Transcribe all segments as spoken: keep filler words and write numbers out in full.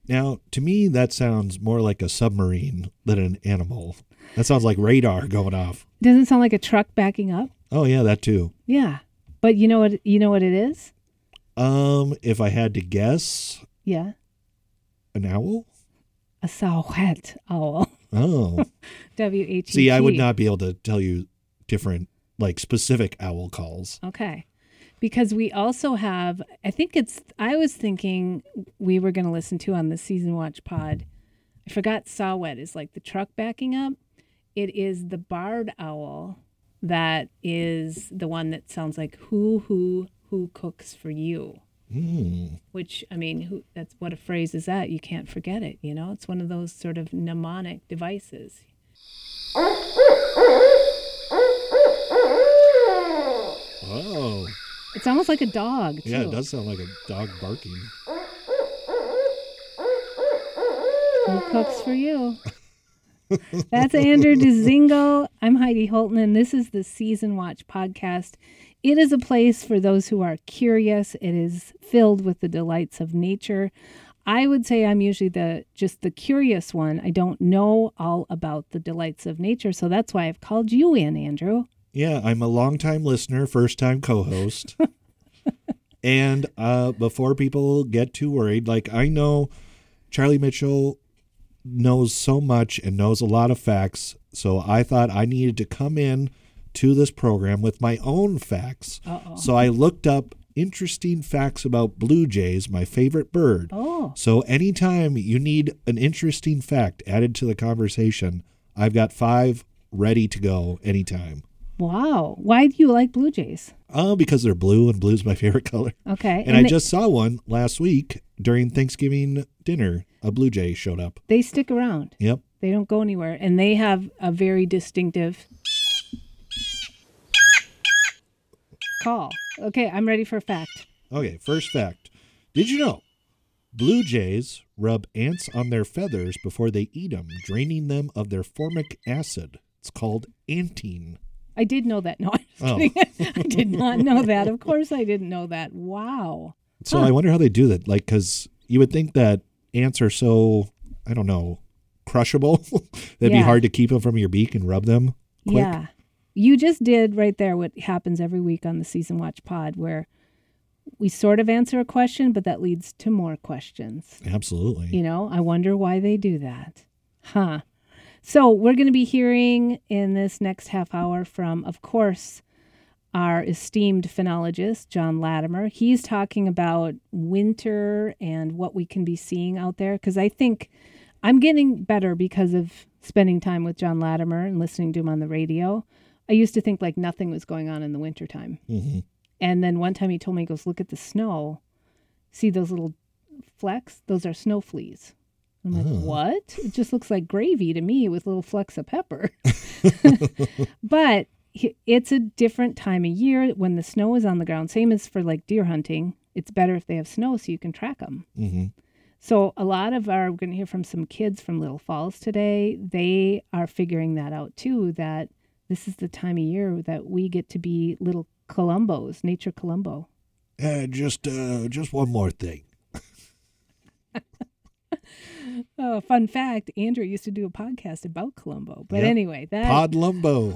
Now, to me, that sounds more like a submarine than an animal. That sounds like radar going off. Doesn't sound like a truck backing up. Oh, yeah, that too. Yeah. But you know what, you know what it is? Um, if I had to guess, Yeah. an owl? A sahuet owl. Oh. W H E T. See, I would not be able to tell you different, like, specific owl calls. Okay. Because we also have, I think it's, I was thinking we were going to listen to on the Season Watch pod. I forgot sahuet is like the truck backing up. It is the barred owl that is the one that sounds like who, who, who cooks for you. Mm. Which, I mean, who, that's what a phrase is that? You can't forget it, you know? It's one of those sort of mnemonic devices. Oh. It's almost like a dog, too. Yeah, it does sound like a dog barking. Who cooks for you? That's Andrew Dzingel. I'm Heidi Holton, and this is the Season Watch podcast. It is a place for those who are curious. It is filled with the delights of nature. I would say I'm usually the just the curious one. I don't know all about the delights of nature, so that's why I've called you in, Andrew. Yeah, I'm a longtime listener, first-time co-host. And uh, before people get too worried, like I know Charlie Mitchell knows so much and knows a lot of facts, so I thought I needed to come in to this program with my own facts. Uh-oh. So I looked up interesting facts about blue jays, my favorite bird. Oh. So anytime you need an interesting fact added to the conversation, I've got five ready to go anytime. Wow. Why do you like blue jays? Oh, uh, because they're blue, and blue's my favorite color. Okay. And, and I they, just saw one last week during Thanksgiving dinner. A blue jay showed up. They stick around. Yep. They don't go anywhere. And they have a very distinctive call. Okay, I'm ready for a fact. Okay, first fact. Did you know blue jays rub ants on their feathers before they eat them, draining them of their formic acid? It's called anting. I did know that. No, I'm just Oh. kidding. I did not know that. Of course I didn't know that. Wow. So Huh. I wonder how they do that. Like, because you would think that ants are so, I don't know, crushable. That'd Yeah. be hard to keep them from your beak and rub them quick. Yeah. You just did right there what happens every week on the Season Watch pod, where we sort of answer a question, but that leads to more questions. Absolutely. You know, I wonder why they do that. Huh. So we're going to be hearing in this next half hour from, of course, our esteemed phenologist, John Latimer. He's talking about winter and what we can be seeing out there, because I think I'm getting better because of spending time with John Latimer and listening to him on the radio. I used to think like nothing was going on in the wintertime. Mm-hmm. And then one time he told me, he goes, look at the snow. See those little flecks? Those are snow fleas. I'm like, Oh. what? It just looks like gravy to me with little flecks of pepper. But it's a different time of year when the snow is on the ground. Same as for like deer hunting. It's better if they have snow so you can track them. Mm-hmm. So a lot of our, we're going to hear from some kids from Little Falls today. They are figuring that out too, that this is the time of year that we get to be little Columbos, nature Columbo. Uh, just, uh, just one more thing. Oh, fun fact, Andrew used to do a podcast about Columbo. But Yep. anyway, that Pod Lumbo.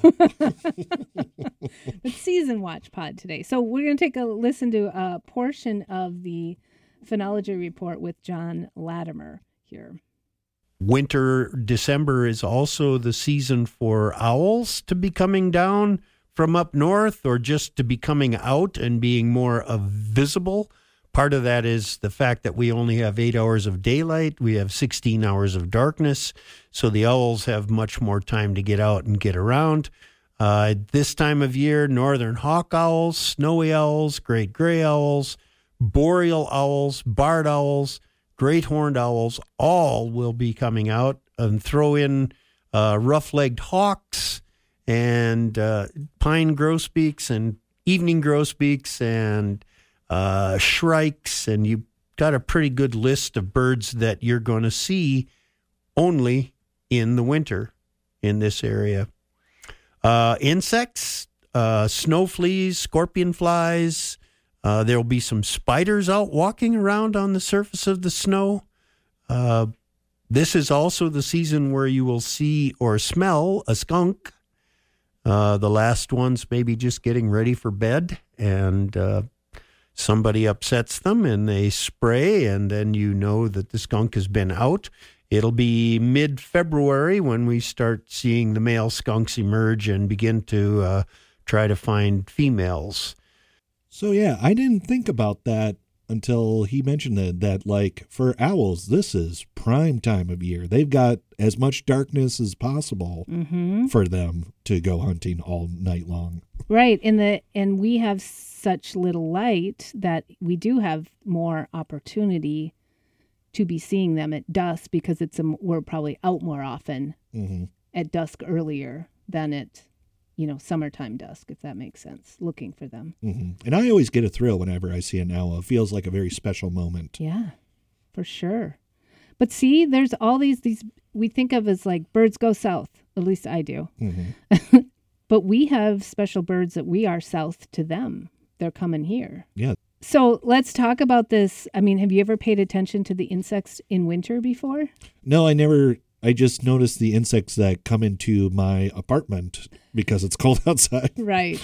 it's Season Watch pod today. So we're going to take a listen to a portion of the phenology report with John Latimer here. Winter, December is also the season for owls to be coming down from up north, or just to be coming out and being more uh, visible. Part of that is the fact that we only have eight hours of daylight. We have sixteen hours of darkness. So the owls have much more time to get out and get around. Uh, this time of year, northern hawk owls, snowy owls, great gray owls, boreal owls, barred owls, great horned owls, all will be coming out. And throw in uh, rough-legged hawks and uh, pine grosbeaks and evening grosbeaks and uh, shrikes, and you've got a pretty good list of birds that you're going to see only in the winter in this area. Uh, insects, uh, snow fleas, scorpion flies. Uh, there'll be some spiders out walking around on the surface of the snow. Uh, this is also the season where you will see or smell a skunk. Uh, the last one's maybe just getting ready for bed, and uh, somebody upsets them and they spray, and then you know that the skunk has been out. It'll be mid-February when we start seeing the male skunks emerge and begin to uh, try to find females. So, yeah, I didn't think about that until he mentioned that, that, like, for owls, this is prime time of year. They've got as much darkness as possible Mm-hmm. for them to go hunting all night long. Right. And the and we have such little light that we do have more opportunity to be seeing them at dusk because it's a, we're probably out more often Mm-hmm. at dusk earlier than at, you know, summertime dusk, if that makes sense, looking for them. Mm-hmm. And I always get a thrill whenever I see an owl. It feels like a very special moment. Yeah, for sure. But see, there's all these, these we think of as like birds go south. At least I do. Mm-hmm. But we have special birds that we are south to them. They're coming here. Yeah. So let's talk about this. I mean, have you ever paid attention to the insects in winter before? No, I never. I just noticed the insects that come into my apartment because it's cold outside. Right.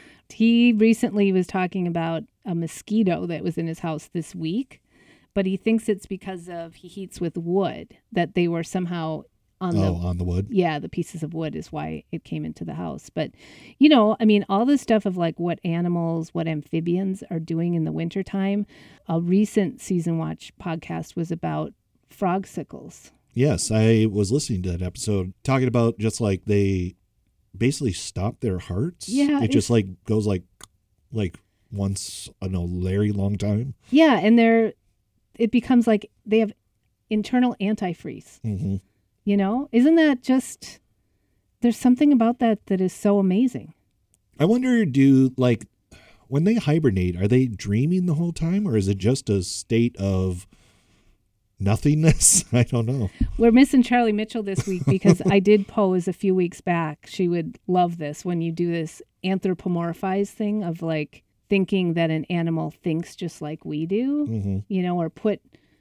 He recently was talking about a mosquito that was in his house this week, but he thinks it's because of he heats with wood, that they were somehow on the Oh, on the wood. yeah, the pieces of wood is why it came into the house. But, you know, I mean, all this stuff of like what animals, what amphibians are doing in the wintertime. A recent Season Watch podcast was about frogsicles. Yes, I was listening to that episode talking about just like they basically stop their hearts. Yeah, It just it's- like goes like like once in a very long time. Yeah, and they're, it becomes like they have internal antifreeze. Mm-hmm. You know, isn't that just, there's something about that that is so amazing. I wonder, do like when they hibernate, are they dreaming the whole time, or is it just a state of nothingness? I don't know. We're missing Charlie Mitchell this week because I did pose a few weeks back. She would love this when you do this anthropomorphize thing of like thinking that an animal thinks just like we do, Mm-hmm. you know, or put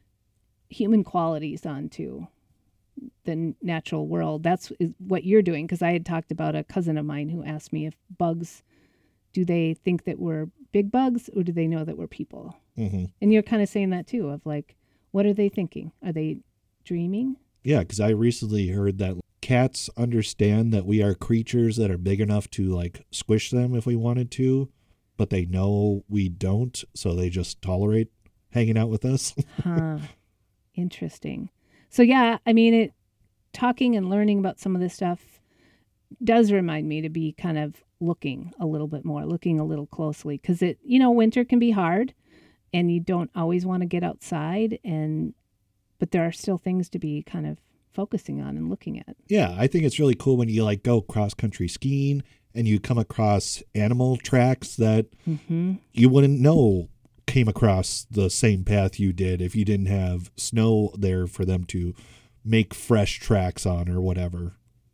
human qualities onto the natural world. That's is what you're doing. Because I had talked about a cousin of mine who asked me if bugs, do they think that we're big bugs or do they know that we're people? Mm-hmm. And you're kind of saying that too, of like, what are they thinking? Are they dreaming? Yeah, because I recently heard that cats understand that we are creatures that are big enough to like squish them if we wanted to, but they know we don't, so they just tolerate hanging out with us. Huh. Interesting. So yeah, I mean, it talking and learning about some of this stuff does remind me to be kind of looking a little bit more, looking a little closely, because it, you know, winter can be hard and you don't always want to get outside, and but there are still things to be kind of focusing on and looking at. Yeah, I think it's really cool when you like go cross country skiing and you come across animal tracks that Mm-hmm. you wouldn't know came across the same path you did if you didn't have snow there for them to make fresh tracks on or whatever.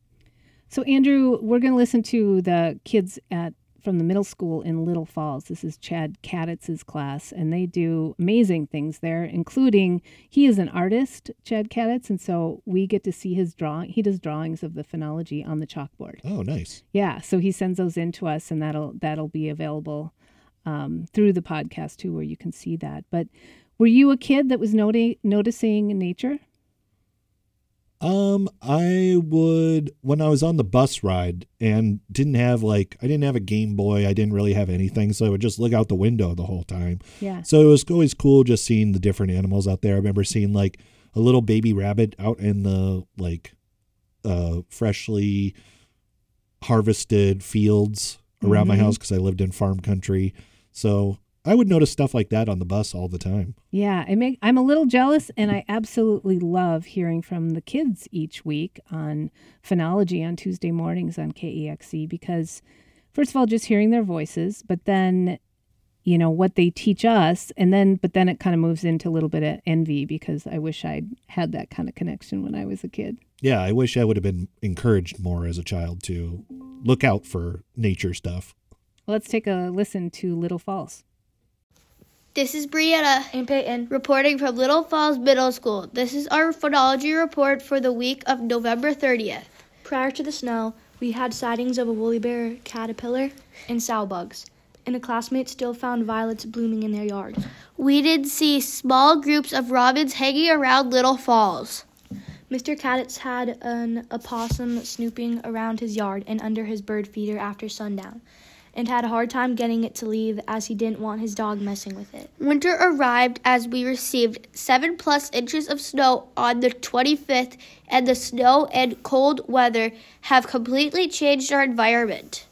So Andrew, we're going to listen to the kids at from the middle school in Little Falls. This is Chad Kaditz's class, and they do amazing things there, including he is an artist, Chad Kaditz, and so we get to see his drawing. He does drawings of the phenology on the chalkboard. Oh, nice. Yeah, so he sends those in to us, and that'll that'll be available um, through the podcast too, where you can see that. But were you a kid that was noti- noticing nature? Um, I would, when I was on the bus ride and didn't have like, I didn't have a Game Boy, I didn't really have anything, so I would just look out the window the whole time. Yeah. So it was always cool just seeing the different animals out there. I remember seeing like a little baby rabbit out in the like uh, freshly harvested fields around my Mhm. house because I lived in farm country. So I would notice stuff like that on the bus all the time. Yeah, I make, I'm a little jealous, and I absolutely love hearing from the kids each week on phenology on Tuesday mornings on K E X C because, first of all, just hearing their voices, but then, you know, what they teach us, and then, but then it kind of moves into a little bit of envy because I wish I'd had that kind of connection when I was a kid. Yeah, I wish I would have been encouraged more as a child to look out for nature stuff. Let's take a listen to Little Falls. This is Brianna and Peyton reporting from Little Falls Middle School. This is our phenology report for the week of November thirtieth. Prior to the snow, we had sightings of a woolly bear caterpillar and sow bugs, and a classmate still found violets blooming in their yard. We did see small groups of robins hanging around Little Falls. Mister Caditz had an opossum snooping around his yard and under his bird feeder after sundown, and had a hard time getting it to leave as he didn't want his dog messing with it. Winter arrived as we received seven plus inches of snow on the twenty-fifth, and the snow and cold weather have completely changed our environment.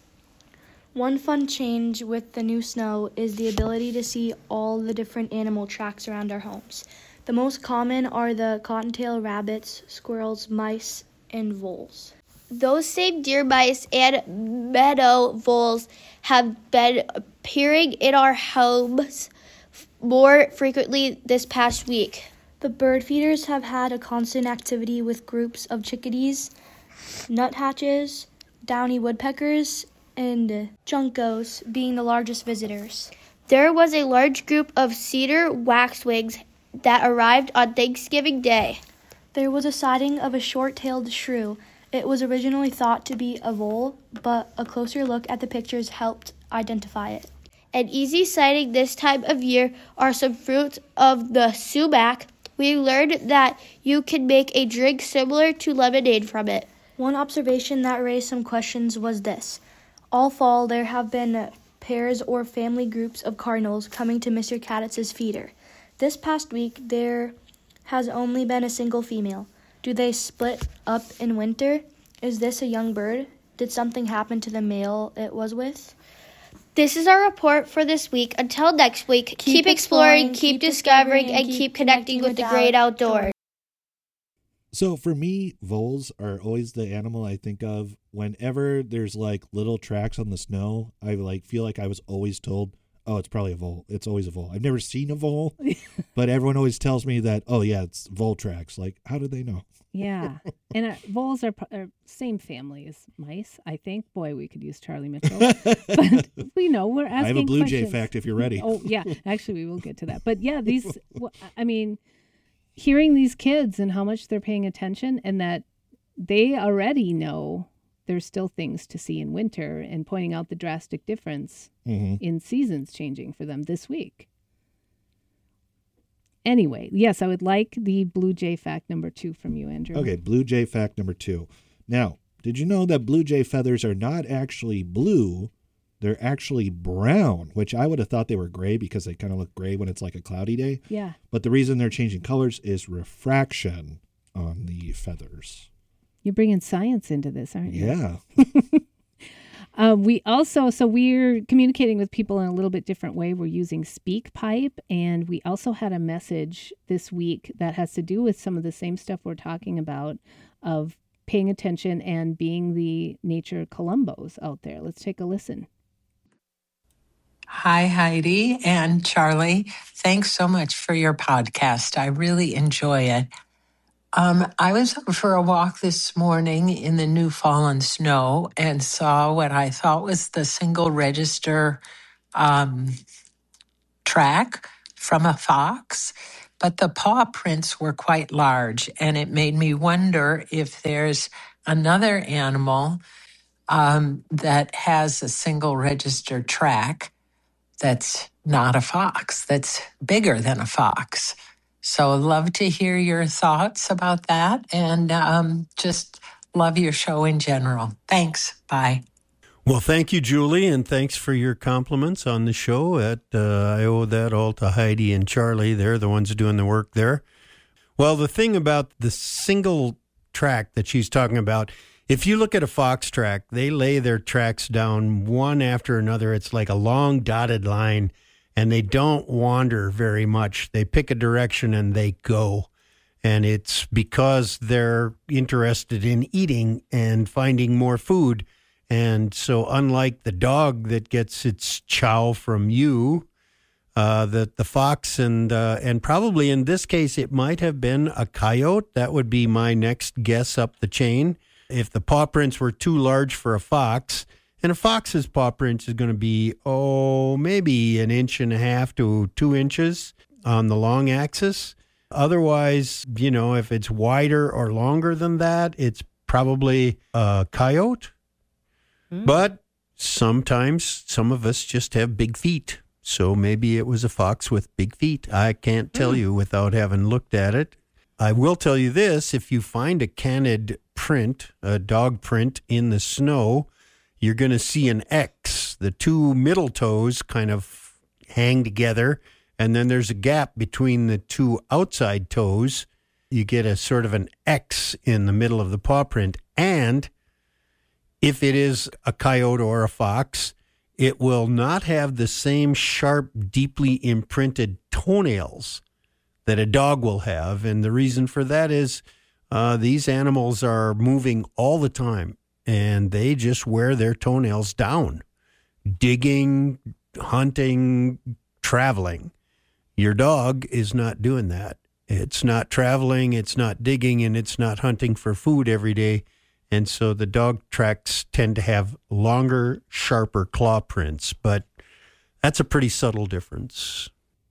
One fun change with the new snow is the ability to see all the different animal tracks around our homes. The most common are the cottontail rabbits, squirrels, mice, and voles. Those same deer mice and meadow voles have been appearing in our homes more frequently this past week. The bird feeders have had a constant activity with groups of chickadees, nuthatches, downy woodpeckers, and juncos being the largest visitors. There was a large group of cedar waxwings that arrived on Thanksgiving Day. There was a sighting of a short-tailed shrew. It was originally thought to be a vole, but a closer look at the pictures helped identify it. An easy sighting this time of year are some fruits of the sumac. We learned that you can make a drink similar to lemonade from it. One observation that raised some questions was this. All fall, there have been pairs or family groups of cardinals coming to Mister Caditz's feeder. This past week, there has only been a single female. Do they split up in winter? Is this a young bird? Did something happen to the male it was with? This is our report for this week. Until next week, keep, keep exploring, exploring, keep discovering, and keep, keep connecting with the great outdoors. So for me, voles are always the animal I think of whenever there's like little tracks on the snow. I like feel like I was always told, oh, it's probably a vole. It's always a vole. I've never seen a vole, but everyone always tells me that, oh, yeah, it's vole tracks. Like, how do they know? Yeah. And uh, voles are, are same family as mice, I think. Boy, we could use Charlie Mitchell. But we know we're asking I have a blue questions. jay fact if you're ready. Oh, yeah. Actually, we will get to that. But yeah, these, I mean, hearing these kids and how much they're paying attention and that they already know there's still things to see in winter and pointing out the drastic difference mm-hmm. in seasons changing for them this week. Anyway, yes, I would like the blue jay fact number two from you, Andrew. Okay, blue jay fact number two. Now, did you know that blue jay feathers are not actually blue? They're actually brown, which I would have thought they were gray because they kind of look gray when it's like a cloudy day. Yeah. But the reason they're changing colors is refraction on the feathers. You're bringing science into this, aren't you? Yeah. uh, we also, so we're communicating with people in a little bit different way. We're using SpeakPipe, and we also had a message this week that has to do with some of the same stuff we're talking about of paying attention and being the nature Columbos out there. Let's take a listen. Hi, Heidi and Charlie. Thanks so much for your podcast. I really enjoy it. Um, I was out for a walk this morning in the new fallen snow and saw what I thought was the single register um, track from a fox, but the paw prints were quite large, and it made me wonder if there's another animal um, that has a single register track that's not a fox, that's bigger than a fox. So love to hear your thoughts about that, and um, just love your show in general. Thanks. Bye. Well, thank you, Julie, and thanks for your compliments on the show. At, uh, I owe that all to Heidi and Charlie. They're the ones doing the work there. Well, the thing about the single track that she's talking about, if you look at a fox track, they lay their tracks down one after another. It's like a long dotted line. And they don't wander very much. They pick a direction and they go. And it's because they're interested in eating and finding more food. And so unlike the dog that gets its chow from you, uh, that the fox and uh, and probably in this case, it might have been a coyote. That would be my next guess up the chain. If the paw prints were too large for a fox And a fox's paw print is going to be, oh, maybe an inch and a half to two inches on the long axis. Otherwise, you know, if it's wider or longer than that, it's probably a coyote. Mm. But sometimes some of us just have big feet. So maybe it was a fox with big feet. I can't tell mm. you without having looked at it. I will tell you this, if you find a canid print, a dog print in the snow, you're going to see an X. The two middle toes kind of hang together, and then there's a gap between the two outside toes. You get a sort of an X in the middle of the paw print. And if it is a coyote or a fox, it will not have the same sharp, deeply imprinted toenails that a dog will have. And the reason for that is uh, these animals are moving all the time, and they just wear their toenails down, digging, hunting, traveling. Your dog is not doing that. It's not traveling, it's not digging, and it's not hunting for food every day. And so the dog tracks tend to have longer, sharper claw prints, but that's a pretty subtle difference.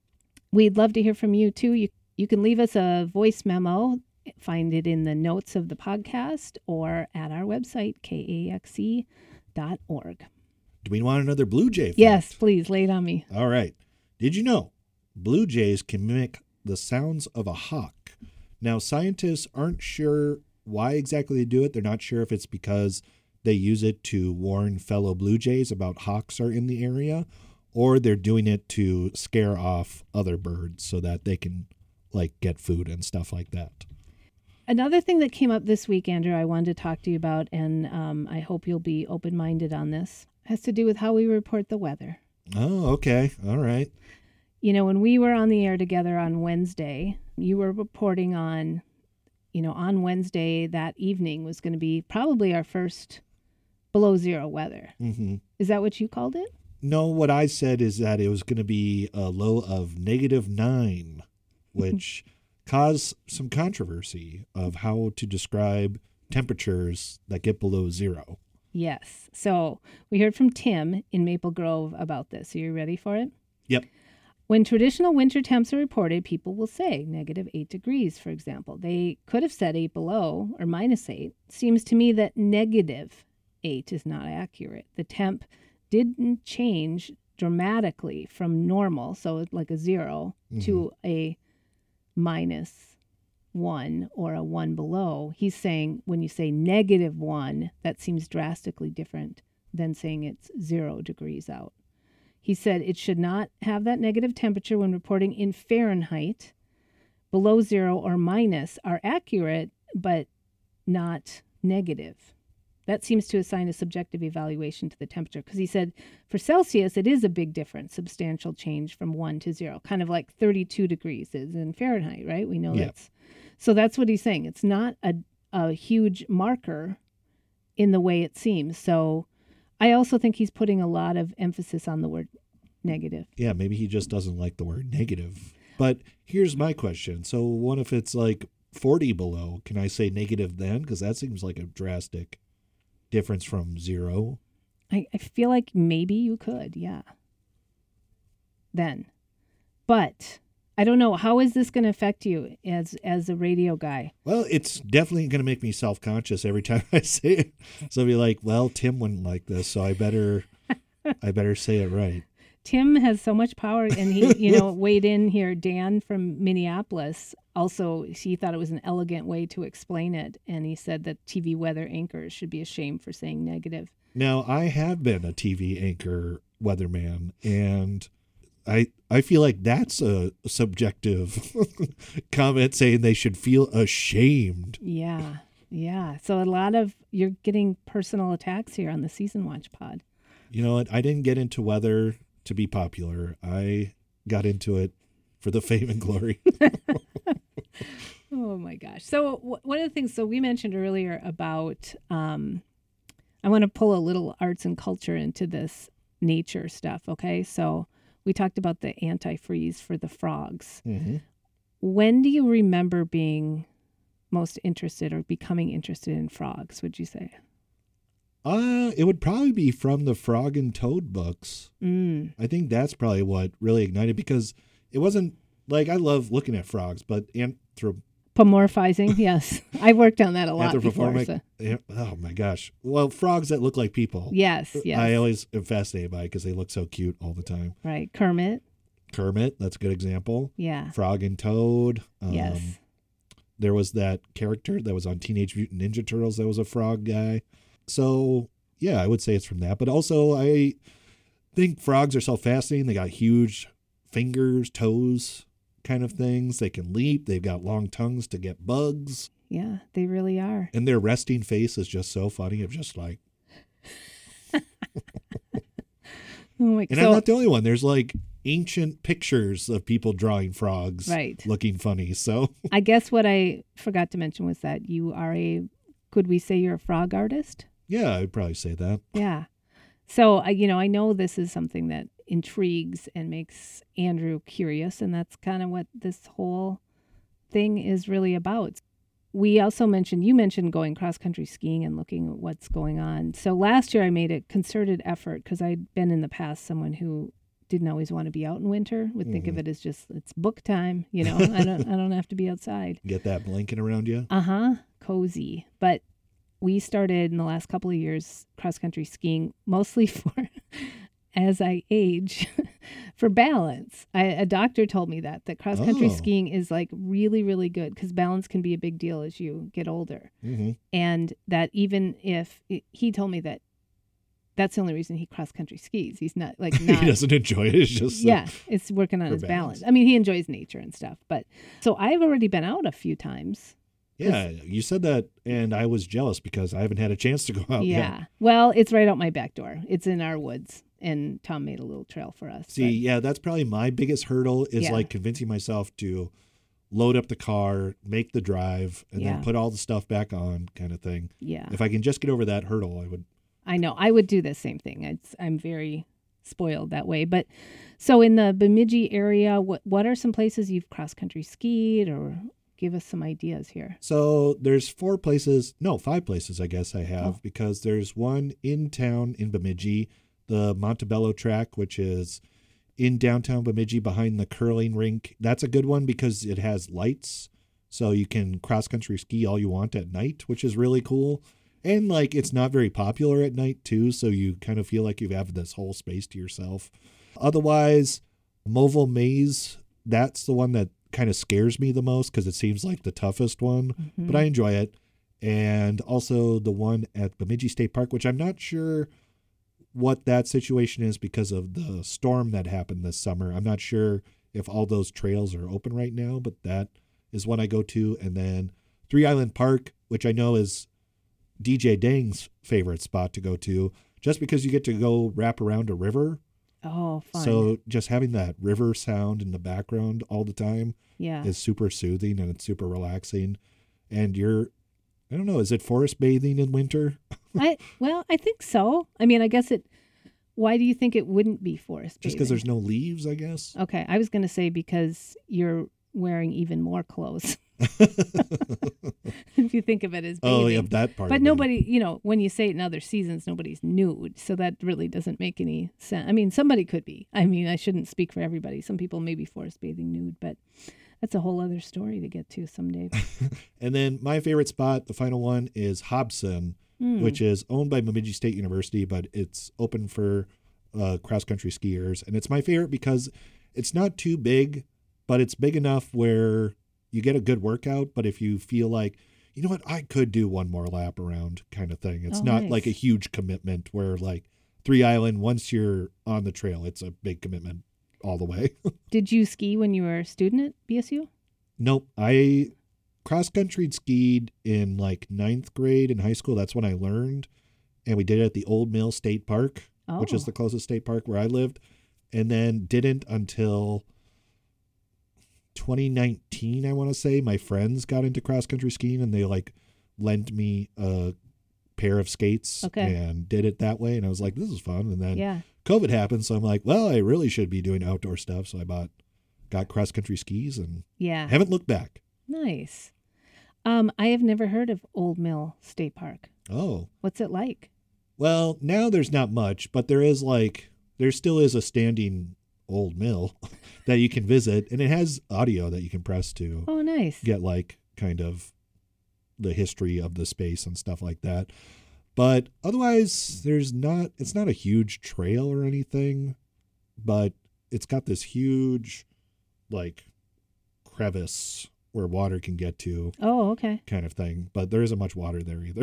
We'd love to hear from you, too. You, you can leave us a voice memo. Find it in the notes of the podcast or at our website, K A X E dot org. Do we want another Blue Jay fact? Yes, please. Lay it on me. All right. Did you know blue jays can mimic the sounds of a hawk? Now, scientists aren't sure why exactly they do it. They're not sure if it's because they use it to warn fellow blue jays about hawks are in the area, or they're doing it to scare off other birds so that they can, like, get food and stuff like that. Another thing that came up this week, Andrew, I wanted to talk to you about, and um, I hope you'll be open-minded on this, has to do with how we report the weather. Oh, okay. All right. You know, when we were on the air together on Wednesday, you were reporting on, you know, on Wednesday that evening was going to be probably our first below zero weather. Mm-hmm. Is that what you called it? No, what I said is that it was going to be a low of negative nine, which caused some controversy of how to describe temperatures that get below zero. Yes. So we heard from Tim in Maple Grove about this. Are you ready for it? Yep. When traditional winter temps are reported, people will say negative eight degrees, for example. They could have said eight below or minus eight. Seems to me that negative eight is not accurate. The temp didn't change dramatically from normal, so like a zero, mm-hmm. to a minus one or a one below. He's saying when you say negative one, that seems drastically different than saying it's zero degrees out. He said it should not have that negative temperature when reporting in Fahrenheit. Below zero or minus are accurate, but not negative. That seems to assign a subjective evaluation to the temperature, because he said for Celsius, it is a big difference, substantial change from one to zero, kind of like thirty-two degrees is in Fahrenheit, right? We know yeah. that's, so that's what he's saying. It's not a, a huge marker in the way it seems. So I also think he's putting a lot of emphasis on the word negative. Yeah, maybe he just doesn't like the word negative. But here's my question. So what if it's like forty below? Can I say negative then? Because that seems like a drastic difference from zero. I, I feel like maybe you could, yeah. Then. But I don't know. How is this going to affect you as as a radio guy? Well, it's definitely going to make me self-conscious every time I say it. So I'll be like, well, Tim wouldn't like this, so I better I better say it right. Tim has so much power, and he, you know, weighed in here. Dan from Minneapolis also, he thought it was an elegant way to explain it, and he said that T V weather anchors should be ashamed for saying negative. Now, I have been a T V anchor weatherman, and I I feel like that's a subjective comment saying they should feel ashamed. Yeah, yeah. So a lot of, you're getting personal attacks here on the Season Watch pod. You know what? I didn't get into weather to be popular. I got into it for the fame and glory. Oh my gosh. So w- one of the things, so we mentioned earlier about, um, I want to pull a little arts and culture into this nature stuff. Okay. So we talked about the antifreeze for the frogs. Mm-hmm. When do you remember being most interested or becoming interested in frogs, would you say? Uh, it would probably be from the Frog and Toad books. Mm. I think that's probably what really ignited, because it wasn't like, I love looking at frogs, but anthrop- Pomorphizing, yes. I worked on that a lot before. anthropomorphic. So. yeah, Oh my gosh. Well, frogs that look like people. Yes, yes. I always am fascinated by it because they look so cute all the time. Right. Kermit. Kermit, that's a good example. Yeah. Frog and Toad. Um, Yes. There was that character that was on Teenage Mutant Ninja Turtles that was a frog guy. So, yeah, I would say it's from that. But also, I think frogs are so fascinating. They got huge fingers, toes kind of things. They can leap. They've got long tongues to get bugs. Yeah, they really are. And their resting face is just so funny. Of just like... Oh my, and so, I'm not the only one. There's like ancient pictures of people drawing frogs Right. looking funny. So I guess what I forgot to mention was that you are a, could we say you're a frog artist? yeah, I'd probably say that. Yeah. So, I you know, I know this is something that intrigues and makes Andrew curious, and that's kind of what this whole thing is really about. We also mentioned, you mentioned going cross-country skiing and looking at what's going on. So last year I made a concerted effort because I'd been in the past someone who didn't always want to be out in winter, would think of it as just, it's book time, you know, I don't I don't have to be outside. Get that blanket around you. Uh-huh, cozy. But we started in the last couple of years cross-country skiing, mostly for, as I age, for balance. I, a doctor told me that, that cross-country Oh. skiing is like really, really good because balance can be a big deal as you get older. Mm-hmm. And that even if, he told me that that's the only reason he cross-country skis. He's not like, not, He doesn't enjoy it. It's just... uh, yeah, it's working on for his balance. balance. I mean, he enjoys nature and stuff. But so I've already been out a few times. yeah, you said that, and I was jealous because I haven't had a chance to go out yeah. yet. Well, it's right out my back door. It's in our woods. And Tom made a little trail for us. See, yeah, that's probably my biggest hurdle is Yeah. like convincing myself to load up the car, make the drive, and Yeah. then put all the stuff back on kind of thing. But yeah, If I can just get over that hurdle, I would. I know. I would do the same thing. It's, I'm very spoiled that way. But so in the Bemidji area, what what are some places you've cross-country skied, or give us some ideas here? So there's four places, no, five places I guess I have, Oh. because there's one in town in Bemidji, the Montebello track, which is in downtown Bemidji behind the curling rink. That's a good one because it has lights, so you can cross-country ski all you want at night, which is really cool. And like it's not very popular at night too, so you kind of feel like you have this whole space to yourself. Otherwise, Movil Maze, that's the one that kind of scares me the most because it seems like the toughest one, Mm-hmm. but I enjoy it. And also the one at Bemidji State Park, which I'm not sure what that situation is because of the storm that happened this summer. I'm not sure if all those trails are open right now, but that is one I go to. And then Three Island Park, which I know is D J Dang's favorite spot to go to, just because you get to go wrap around a river. Oh, fun. So just having that river sound in the background all the time yeah. is super soothing and it's super relaxing. And you're, I don't know, is it forest bathing in winter? I well, I think so. I mean, I guess it. Why do you think it wouldn't be forest Just because bathing? there's no leaves, I guess. Okay, I was going to say because you're wearing even more clothes. If you think of it as bathing. Oh, yeah, that part. But of it. nobody, you know, when you say it in other seasons, nobody's nude. So that really doesn't make any sense. I mean, somebody could be. I mean, I shouldn't speak for everybody. Some people may be forest bathing nude, but that's a whole other story to get to someday. And then my favorite spot, the final one, is Hobson, Mm. which is owned by Bemidji State University, but it's open for uh, cross-country skiers. And it's my favorite because it's not too big, but it's big enough where you get a good workout. But if you feel like, you know what, I could do one more lap around kind of thing. It's Oh, not nice. like a huge commitment where like Three Island, once you're on the trail, it's a big commitment all the way. Did you ski when you were a student at B S U? Nope. I cross-country skied in like ninth grade in high school. That's when I learned. And we did it at the Old Mill State Park, Oh. which is the closest state park where I lived. And then didn't until twenty nineteen, I want to say. My friends got into cross-country skiing and they like lent me a pair of skates Okay. and did it that way. And I was like, this is fun. And then Yeah. COVID happened. So I'm like, well, I really should be doing outdoor stuff. So I bought, got cross-country skis and Yeah. haven't looked back. Nice. Um, I have never heard of Old Mill State Park. Oh, What's it like? Well, now there's not much, but there is like, there still is a standing old mill that you can visit, and it has audio that you can press to Oh, nice. get like kind of the history of the space and stuff like that. But otherwise, there's not, it's not a huge trail or anything, but it's got this huge like crevice where water can get to Oh, okay. kind of thing. But there isn't much water there either.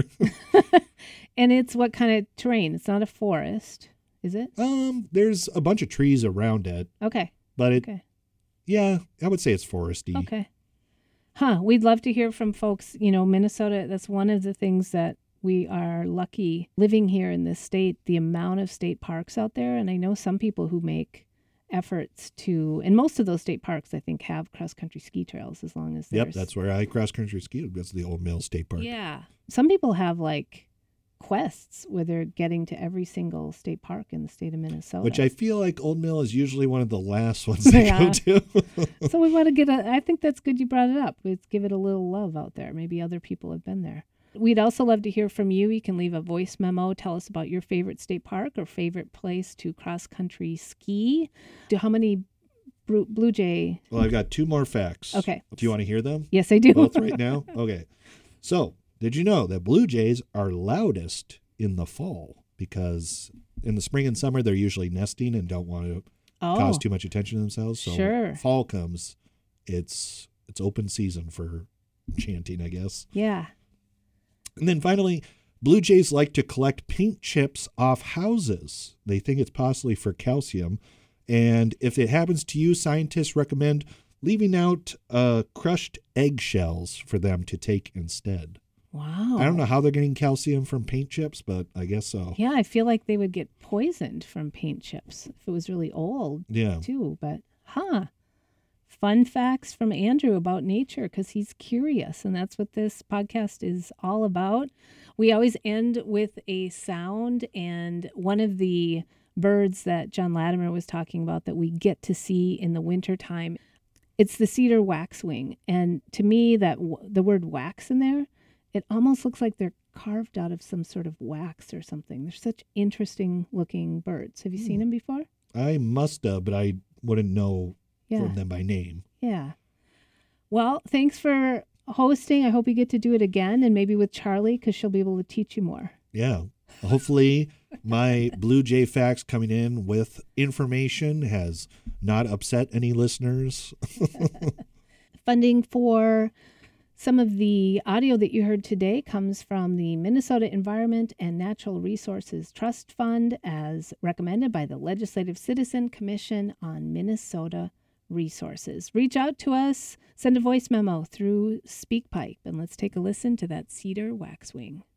And it's what kind of terrain? It's not a forest, is it? um, there's a bunch of trees around it, Okay. but it, Okay. yeah, I would say it's foresty. Okay. Huh. We'd love to hear from folks. You know, Minnesota, that's one of the things that we are lucky living here in this state, the amount of state parks out there. And I know some people who make efforts to, and most of those state parks, I think, have cross-country ski trails as long as Yep, there's. that's where I cross country skied. That's the Old Mill State Park. Yeah. Some people have like quests where they're getting to every single state park in the state of Minnesota. Which I feel like Old Mill is usually one of the last ones they Yeah. go to. So we want to get a, I think that's good you brought it up. Let's give it a little love out there. Maybe other people have been there. We'd also love to hear from you. You can leave a voice memo. Tell us about your favorite state park or favorite place to cross-country ski. Do How many Blue, Blue Jay? Well, I've got two more facts. Okay. Do you want to hear them? Yes, I do. Both right now? Okay. So, did you know that blue jays are loudest in the fall? Because in the spring and summer, they're usually nesting and don't want to Oh, cause too much attention to themselves. So Sure. when fall comes, it's it's open season for chanting, I guess. yeah. And then finally, blue jays like to collect paint chips off houses. They think it's possibly for calcium. And if it happens to you, scientists recommend leaving out uh, crushed eggshells for them to take instead. Wow. I don't know how they're getting calcium from paint chips, but I guess so. Yeah, I feel like they would get poisoned from paint chips if it was really old, Yeah. too. But, huh. Fun facts from Andrew about nature because he's curious, and that's what this podcast is all about. We always end with a sound, and one of the birds that John Latimer was talking about that we get to see in the wintertime, it's the cedar waxwing. And to me, that w- the word wax in there, it almost looks like they're carved out of some sort of wax or something. They're such interesting looking birds. Have you seen them before? I must have, but I wouldn't know Yeah. from them by name. Yeah. Well, thanks for hosting. I hope you get to do it again and maybe with Charlie because she'll be able to teach you more. Yeah. Hopefully, my Blue Jay facts coming in with information has not upset any listeners. Funding for some of the audio that you heard today comes from the Minnesota Environment and Natural Resources Trust Fund as recommended by the Legislative Citizen Commission on Minnesota Resources. Reach out to us, send a voice memo through SpeakPipe, and let's take a listen to that cedar waxwing.